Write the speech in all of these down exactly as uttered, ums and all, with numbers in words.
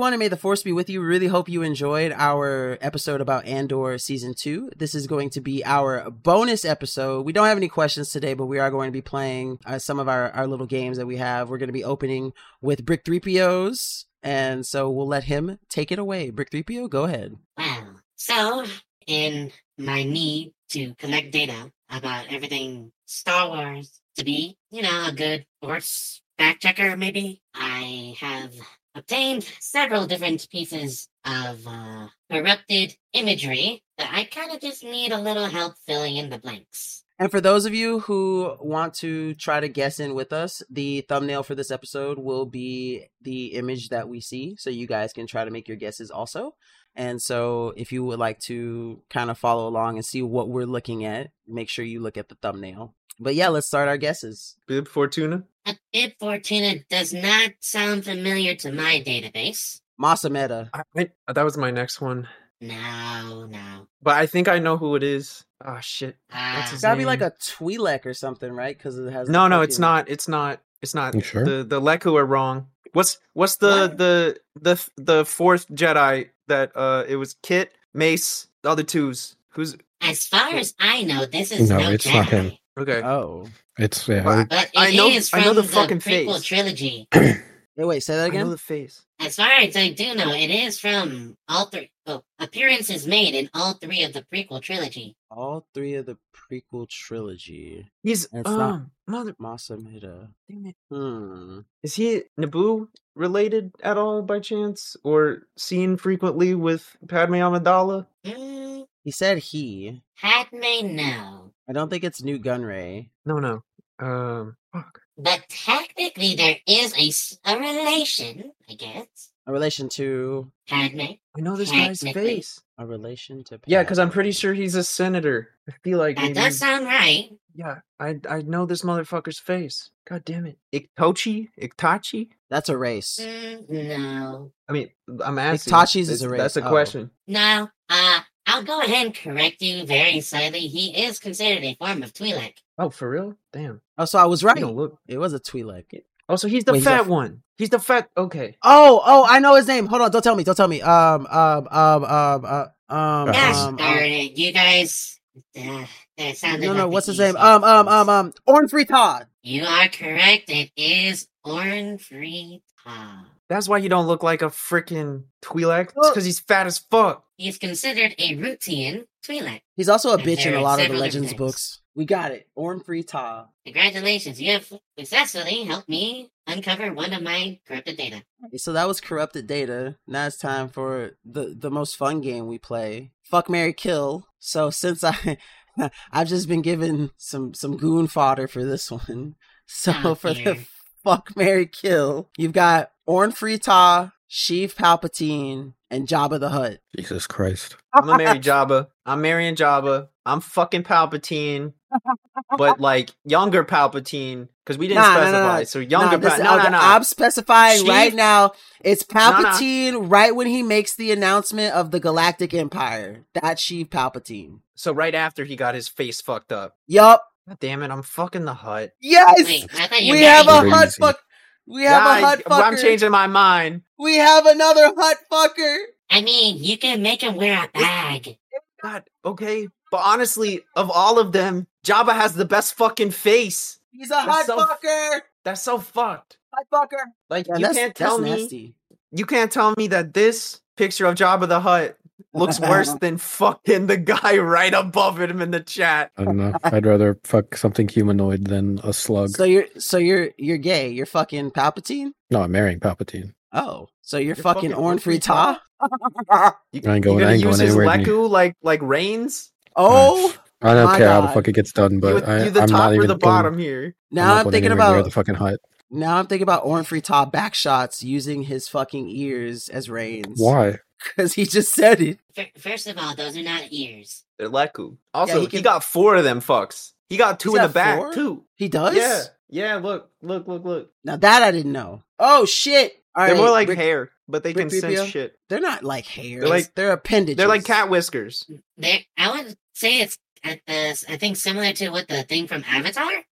everyone, and may the force be with you. Really hope you enjoyed our episode about Andor Season two. This is going to be our bonus episode. We don't have any questions today, but we are going to be playing uh, some of our, our little games that we have. We're going to be opening with Brick three P Os, and so we'll let him take it away. Brick three P O, go ahead. Wow. So, in my need to collect data about everything Star Wars to be, you know, a good force fact checker, maybe, I have obtained several different pieces of uh, corrupted imagery that I kind of just need a little help filling in the blanks. And for those of you who want to try to guess in with us, the thumbnail for this episode will be the image that we see, so you guys can try to make your guesses also. And so if you would like to kind of follow along and see what we're looking at, make sure you look at the thumbnail. But yeah, let's start our guesses. Bib Fortuna? A Bib Fortuna does not sound familiar to my database. Masameda. I, I, that was my next one. No, no. But I think I know who it is. Oh, shit. Uh, What's his It's gotta be name? like a Twi'lek or something, right? Because it has. No, the no, it's fucking- not. It's not. It's not. You sure? The the Leku are wrong. What's what's the What? the the the fourth Jedi that uh it was Kit, Mace, the other twos. Who's As far as I know, this is No, no, it's Jedi. not him. okay? Oh. It's yeah. Well, But it I know- is I from know the the, fucking prequel face. trilogy. Hey, wait, say that I again? know the face. As far as I do know, it is from all three. Oh, appearances made in all three of the prequel trilogy. All three of the prequel trilogy. He's It's um not- mother. Masameda. Damn it. Hmm. Is he Naboo related at all by chance, or seen frequently with Padme Amidala? Mm, He said he. Padme, no. I don't think it's Newt Gunray. No, no. Um, fuck. But technically, there is a, s- a relation, I guess. A relation to. Padme. I know this guy's Technically. face. A relation to. Yeah, because I'm Padme. pretty sure he's a senator. I feel like That maybe. does sound right. Yeah, I I know this motherfucker's face. God damn it. Iktochi? Iktachi? That's a race. Mm, no. I mean, I'm asking. Itachi's is That's- a race. That's a Oh. question. No. Uh, I'll go ahead and correct you very slightly. He is considered a form of Twi'lek. Oh, for real? Damn. Oh, so I was right. You don't look. It was a Twi'lek. Oh, so he's the Wait, he's a fat f- one. He's the fat. Okay. Oh, oh, I know his name. Hold on, don't tell me, don't tell me. Um, um, um, um, uh, um, Gosh um, darn um, it, you guys. Uh, that sounded no, like no, the what's his name? easiest Um, um, ones. um, um, Orn Free Todd. You are correct. It is Orn Free Todd. That's why you don't look like a freaking Twi'lek. It's Well- because he's fat as fuck. He's considered a Rutian Twi'lek. He's also a And bitch in there a are lot of the several Legends different books. We got it. Orn Free Todd. Congratulations, you have successfully helped me uncover one of my corrupted data. So that was corrupted data. Now it's time for the the most fun game we play. Fuck, Mary Kill. So since I I've just been given some some goon fodder for this one. So Oh, for dear. the fuck, Mary Kill, you've got Orn Free Todd, Sheev Palpatine, and Jabba the Hutt. Jesus Christ. I'm gonna marry Jabba. I'm marrying Jabba. I'm fucking Palpatine. But like younger Palpatine, because we didn't Nah, nah, specify. nah, nah. So younger Nah, this- Palpatine. No, no, okay, no. I'm specifying Sheev- right now. It's Nah, nah. Palpatine right when he makes the announcement of the Galactic Empire. That's Sheev Palpatine. So right after he got his face fucked up. Yup. God damn it, I'm fucking the Hut. Yes. Wait, I thought you We were have a marrying- hut Crazy. fuck. We have Nah, a hut fucker. I'm changing my mind. We have another hut fucker. I mean, you can make him wear a bag. God, okay. But honestly, of all of them, Jabba has the best fucking face. He's a hut so- fucker. That's so fucked. Hut fucker. Like Yeah, you that's, can't tell that's me nasty. you can't tell me that this picture of Jabba the Hutt looks worse than fucking the guy right above him in the chat. I don't know. I'd rather fuck something humanoid than a slug. So you're so you're you're gay. You're fucking Palpatine. No, I'm marrying Palpatine. Oh, so you're, You're fucking fucking Orn Free Orn Free Ta? You, I ain't you going- gonna I ain't use going his anywhere near- Leku like like Reigns? Oh, I don't My care how the God. fuck it gets done, You, but I, you the I'm top not or even the going- bottom here? now not I'm going thinking anywhere near about the fucking hut. now I'm thinking about Orn Free Ta back shots using his fucking ears as reins. Why? Because he just said it. Fir- First of all, those are not ears. They're Leku. Also, he he, can- got four of them fucks. He got two He's in the got back four? too. He does. Yeah, yeah. Look, look, look, look. Now that I didn't know. Oh shit. All They're right, more like Rick- hair, but they Rick can sense Rubio? shit. They're not like hairs. They're like- they're appendages. They're like cat whiskers. There, I would say it's at this. I think similar to what the thing from Avatar.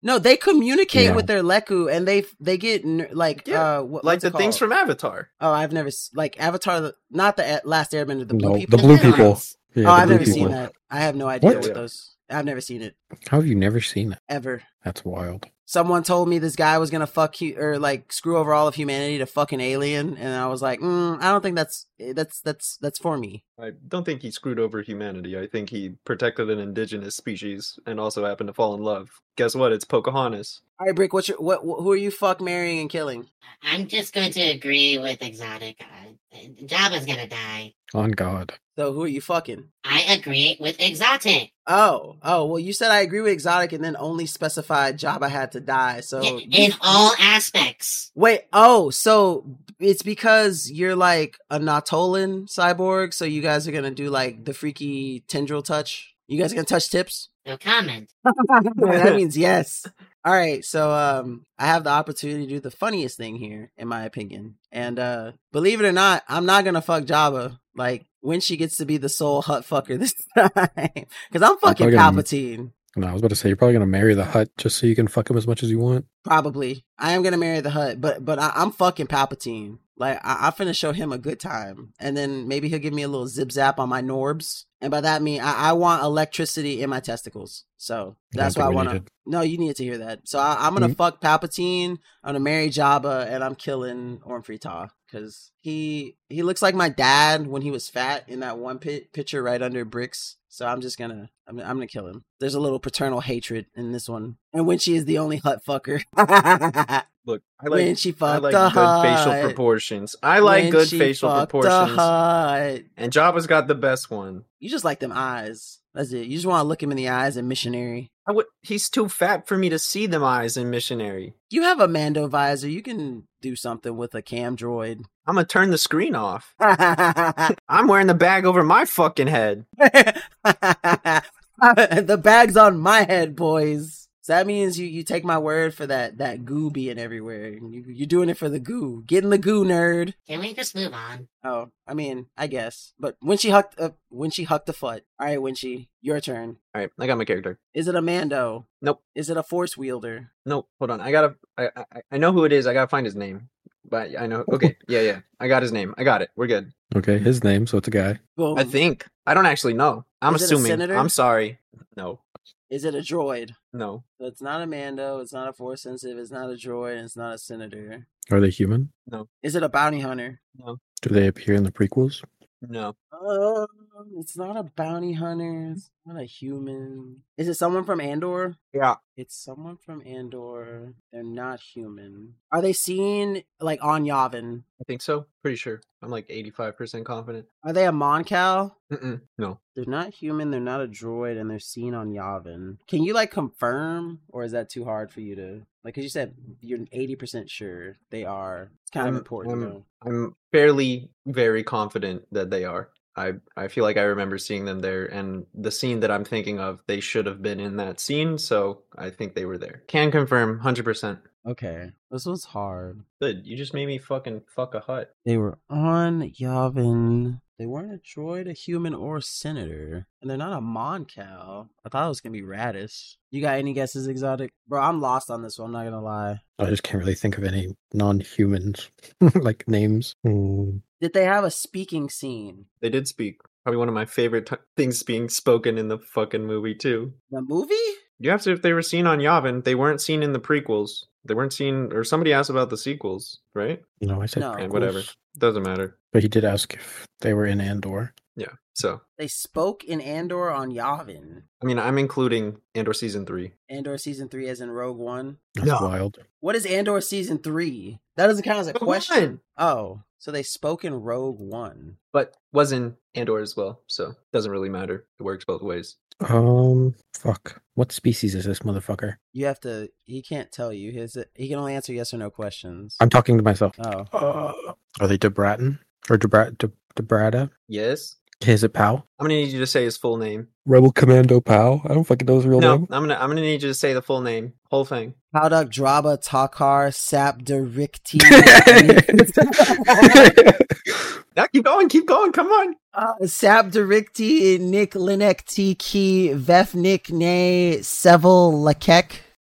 No, they communicate Yeah. with their Leku, and they they get n- like Yeah, uh what, like what's it the things called? from Avatar. Oh, I've never s- like Avatar, the- not the uh, Last Airbender, the blue No, people. the blue little people. ones. Yeah, oh, the I've blue never people. seen that. I have no idea What? what those. I've never seen it How have you never seen it? ever. That's wild. Someone told me this guy was gonna fuck you or like screw over all of humanity to fuck an alien, and I was like, mm, I don't think that's that's that's that's for me. I don't think he screwed over humanity. I think he protected an indigenous species and also happened to fall in love. Guess what? It's Pocahontas. All right, Brick, what's your what? Who are you fuck marrying and killing? I'm just going to agree with Exotic. Uh, Jabba's gonna die. On God. So who are you fucking? I agree with Exotic. Oh, oh, well, you said I agree with Exotic and then only specified Jabba had to die. So Y- In all aspects. wait, oh, so it's because you're like a Natolan cyborg, so you guys are gonna do like the freaky tendril touch. You guys are gonna touch tips? No comment. That means yes. All right, so um, I have the opportunity to do the funniest thing here, in my opinion, and uh, believe it or not, I'm not gonna fuck Jabba. Like when she gets to be the sole Hut fucker this time, because I'm fucking probably gonna- Palpatine. No, I was about to say you're probably gonna marry the Hut just so you can fuck him as much as you want. Probably, I am gonna marry the Hut, but but I, I'm fucking Palpatine. Like I, I'm finna show him a good time, and then maybe he'll give me a little zip zap on my Norbs, and by that I mean I, I want electricity in my testicles. So that's I why I don't think we want to. need it. No, you need to hear that. So I, I'm gonna Mhm. fuck Palpatine. I'm gonna marry Jabba, and I'm killing Orm Free-Taa because he he looks like my dad when he was fat in that one pi- picture right under bricks. So I'm just gonna I'm, I'm gonna kill him. There's a little paternal hatred in this one, and when she is the only Hut fucker. Look, I when like she I fucked like the good Hut. facial proportions. I like When good she facial fucked the proportions. Hut. And Jabba's got the best one. You just like them eyes. That's it. You just want to look him in the eyes and missionary. I would, he's too fat for me to see them eyes in Missionary. You have a Mando visor. You can do something with a cam droid. I'm gonna turn the screen off. the I'm wearing the bag over my fucking head. bag's on my head, boys. So that means you, you take my word for that that goo being everywhere. You, you're doing it for the goo. Get in the goo, nerd. Can we just move on? Oh, I mean, I guess. But when she hucked, uh, when she hucked the foot. All right, Winchie, your turn. All right, I got my character. Is it a Mando? Nope. Is it a Force wielder? Nope. Hold on. I gotta. I, I I know who it is. I gotta find his name. But I know. Okay. Yeah. Yeah. I got his name. I got it. We're good. Okay, his name, so it's a guy. Boom. I think. I don't actually know. I'm Is it a assuming. senator? I'm sorry. No. Is it a droid? No. So it's not a Mando. It's not a Force sensitive. It's not a droid. And it's not a senator. Are they human? Is it a bounty hunter? Do they appear in the prequels? No. Um, it's not a bounty hunter. It's not a human. Is it someone from Andor? Yeah. It's someone from Andor. They're not human. Are they seen like on Yavin? I think so. Pretty sure. I'm like eighty-five percent confident. Are they a Mon Cal? Mm-mm. No. They're not human. They're not a droid, and they're seen on Yavin. Can you like confirm, or is that too hard for you to like? Because you said you're eighty percent sure they are. It's kind of I'm- important, I'm- though. I'm fairly very confident that they are. I I feel like I remember seeing them there, and the scene that I'm thinking of, they should have been in that scene, so I think they were there. Can confirm, one hundred percent. Okay, this was hard. Good. You just made me fucking fuck a hut. They were on Yavin. They weren't a droid, a human, or a senator. And they're not a Mon Cal. I thought it was going to be Radis. You got any guesses, Exotic? Bro, I'm lost on this one, I'm not going to lie. I just can't really think of any non-humans like names. Hmm. Did they have a speaking scene? They did speak. Probably one of my favorite t- things being spoken in the fucking movie, too. The movie? You have to, if they were seen on Yavin, they weren't seen in the prequels. They weren't seen, or somebody asked about the sequels, right? No, I said No. And prequels. whatever. Doesn't matter. But he did ask if they were in Andor. Yeah. So, They spoke in Andor on Yavin. I mean, I'm including Andor season three. Andor season three as in Rogue One. That's No. wild. What is Andor season three? That doesn't count as a Rogue question. One! Oh, so they spoke in Rogue One. But was in Andor as well, so doesn't really matter. It works both ways. Um, fuck. What species is this motherfucker? You have to. He can't tell you. His. He can only answer yes or no questions. I'm talking to myself. Oh, Uh, are they Debratin? Or Debra- De- Debrata? Yes. Is it Pow? I'm gonna need you to say his full name. Rebel Commando Pow? I don't fucking know his real No, name. I'm gonna I'm gonna need you to say the full name, whole thing. Howduk Draba Takar Sap Derikti. Now keep going, keep going. Come on. uh, Sap Derikti Nick Linek Tiki Vefnik Ne Seville Lakek.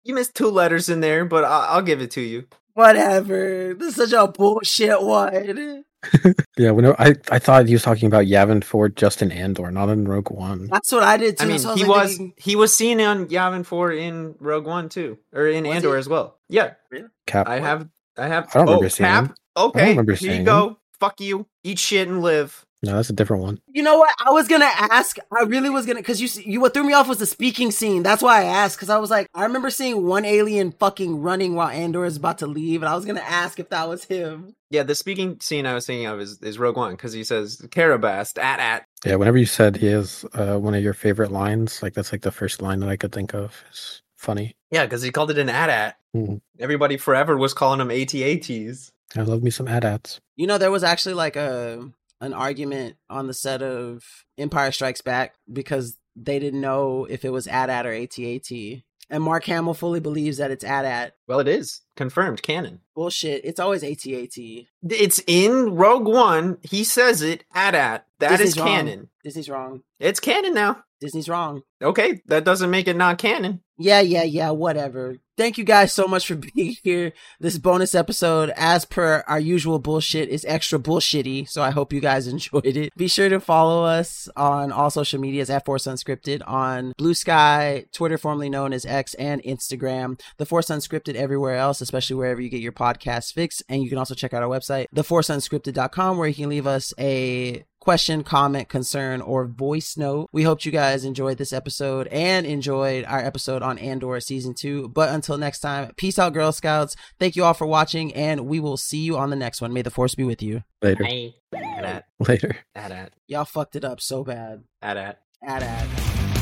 You missed two letters in there, but I- I'll give it to you. Whatever. This is such a bullshit one. Yeah, when I I thought he was talking about Yavin four just in Andor, not in Rogue One. That's what I did too. I mean, so I he like was thinking, he was seen on Yavin four in Rogue One too, or in Was Andor he? as well. Yeah, Cap. I have I have. I don't oh, remember seeing Cap. him. Okay, remember here you seeing go. Fuck you. Eat shit and live. No, that's a different one. You know what? I was gonna ask. I really was gonna, cause you you what threw me off was the speaking scene. That's why I asked, cause I was like, I remember seeing one alien fucking running while Andor is about to leave, and I was gonna ask if that was him. Yeah, the speaking scene I was thinking of is, is Rogue One because he says Carabast at at. Yeah, whenever you said he is uh, one of your favorite lines, like that's like the first line that I could think of. It's funny. Yeah, because he called it an at at. Mhm. Everybody forever was calling him A T A Ts. I love me some A T A Ts. You know, there was actually like a an argument on the set of Empire Strikes Back because they didn't know if it was A T A T or A T A T. And Mark Hamill fully believes that it's A T A T. Well, it is confirmed canon. Bullshit. It's always A T A T. It's in Rogue One. He says it at at. That Disney's is wrong. canon. Disney's wrong. It's canon now. Disney's wrong. Okay, that doesn't make it not canon. Yeah, yeah, yeah, whatever. Thank you guys so much for being here. This bonus episode, as per our usual bullshit, is extra bullshitty, so I hope you guys enjoyed it. Be sure to follow us on all social medias at Force Unscripted on Blue Sky, Twitter formerly known as X, and Instagram. The Force Unscripted everywhere else, especially wherever you get your podcasts fixed. And you can also check out our website, the force unscripted dot com, where you can leave us a question, comment, concern, or voice note. We hope you guys enjoyed this episode and enjoyed our episode on Andor Season two. But until next time, peace out, Girl Scouts. Thank you all for watching, and we will see you on the next one. May the Force be with you. Later. Bye. At at. Later. At at. Y'all fucked it up so bad. At at. At at.